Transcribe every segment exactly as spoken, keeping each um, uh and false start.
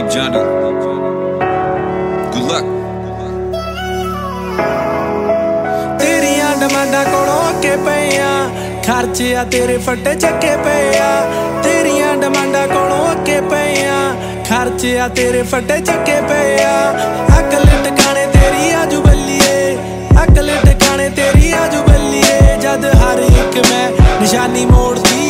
Johnny. Good luck. तेरियां डमांडा कोलों के पया खर्चे आ तेरे फटे चक्के पया तेरियां डमांडा कोलों के पया खर्चे आ तेरे फटे चक्के पया अकल टकाने तेरी आजू बल्लिए अकल टकाने तेरी आजू बल्लिए जद हर एक मैं निशानी मोड़ दी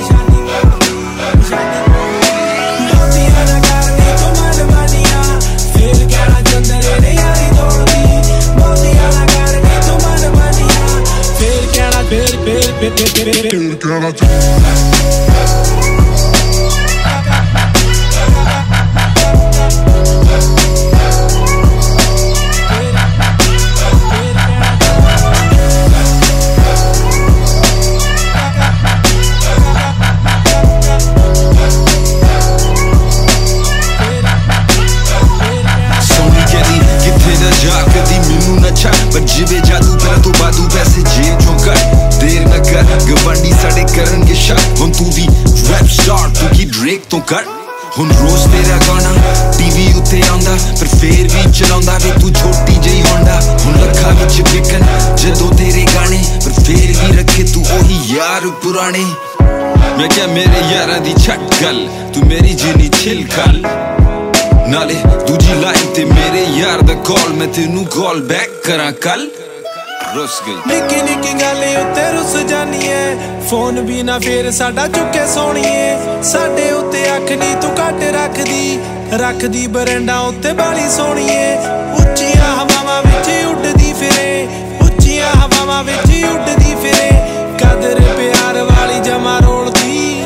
पर जिवे जादू तेरा तो बादू पैसे जेब चों कर देर न कर गवांडी साडे करनगे शक हुण तू भी रैप स्टार तू की ड्रेक तो कर हुण रोज तेरा गाना टीवी उत्ते आंदा पर फेर भी चलाउंदा वे तू छोटी जही होंडा हुण लखा विच विकन जदों तेरे गाने पर फेर भी रखे तू ओही यार पुराने मैं क्या मेरे यारां दी छट गल तू मेरी जिनी छिल खल नाले दूजी लाइन ते मेरे यार दा कॉल मैं तेनू कॉल बैक करा कल रुस गई निक्की निक्की गल उत्ते रुस जानी है फोन भी ना फेर साडा चुके सोणीए साडे उत्ते अख नी तू घट रखदी रखदी बरंडा उत्ते बाली सोणीए उच्चियां हवावां विच उड्डदी फिरे उच्चियां हवावां विच उड्डदी फिरे कदर प्यार वाली जमा रोलदी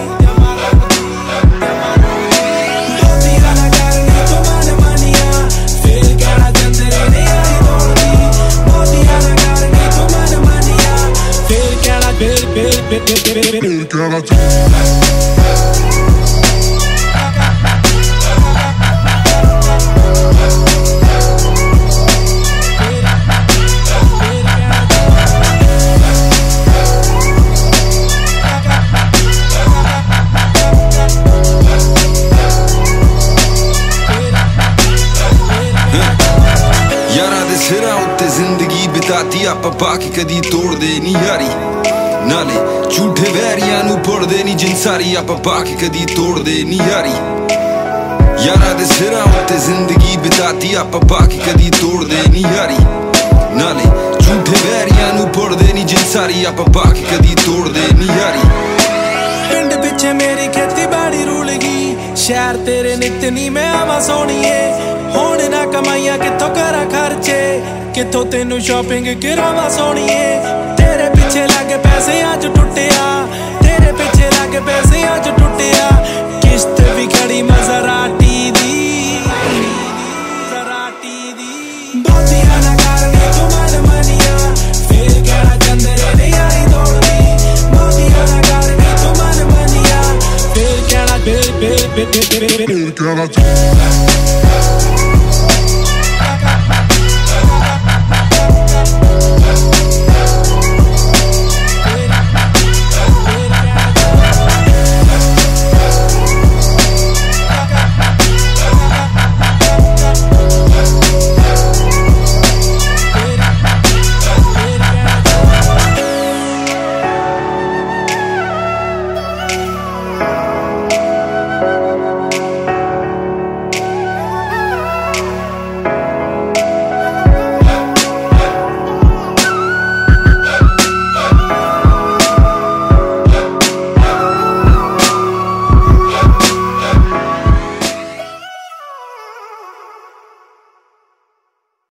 सिरा उत्ते जिंदगी बिताती आपां बाकी कदी तोड़दे नी यारी नाले झूठे वैरियां नू पुड़दे नी जिन सारी आपां बाकी कदी तोड़दे नी यारी यारा दे सिरा उत्ते जिंदगी बिताती आपां बाकी कदी तोड़दे नी यारी नाले झूठे वैरियां नू पुड़दे नी जिन सारी आपां बाकी कदी तोड़दे नी यारी पिंड पिछे मेरी खेती बाड़ी रूल गई शहर तेरे नित नी मैं आवां सोणीए हुण ना कमाइयां कित्थों करा खर्चे कित्थों तेनू शॉपिंग करावां सोणीए तेरे पिछे लगे पैसे अज टुटिया तेरे पिछे लगे पैसे अज टुटिया किस्त भी खड़ी मज़राटी दी मज़राटी दी बहुतियां ना करनी तू मन मनिया फिर कहना चंदरे ने यारी दौड़दी बहुतियां ना करनी तू मन मनिया फिर कहना फिर फिर फिर फिर फिर कहना